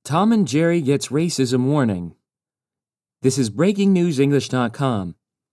Tom and Jerry gets racism warning. This is BreakingNewsEnglish.com.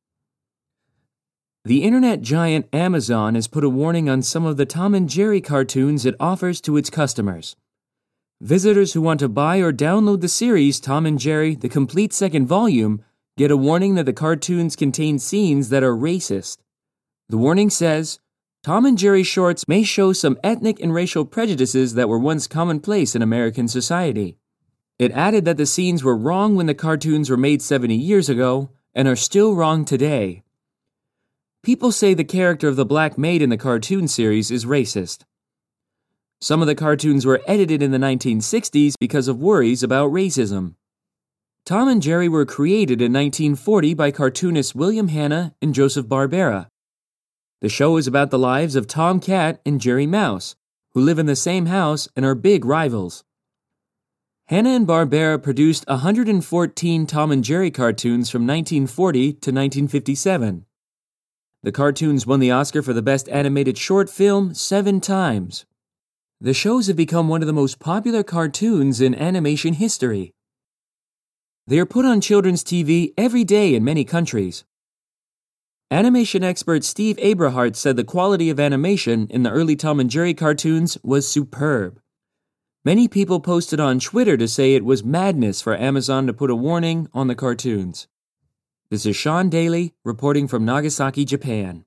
The internet giant Amazon has put a warning on some of the Tom and Jerry cartoons it offers to its customers. Visitors who want to buy or download the series Tom and Jerry, the complete second volume, get a warning that the cartoons contain scenes that are racist. The warning says, Tom and Jerry shorts may show some ethnic and racial prejudices that were once commonplace in American society. It added that the scenes were wrong when the cartoons were made 70 years ago and are still wrong today. People say the character of the black maid in the cartoon series is racist. Some of the cartoons were edited in the 1960s because of worries about racism. Tom and Jerry were created in 1940 by cartoonists William Hanna and Joseph Barbera. The show is about the lives of Tom Cat and Jerry Mouse, who live in the same house and are big rivals. Hanna and Barbera produced 114 Tom and Jerry cartoons from 1940 to 1957. The cartoons won the Oscar for the Best Animated Short Film 7 times. The shows have become one of the most popular cartoons in animation history. They are put on children's TV every day in many countries. Animation expert Steve Abrahart said the quality of animation in the early Tom and Jerry cartoons was superb. Many people posted on Twitter to say it was madness for Amazon to put a warning on the cartoons. This is Sean Daly reporting from Nagasaki, Japan.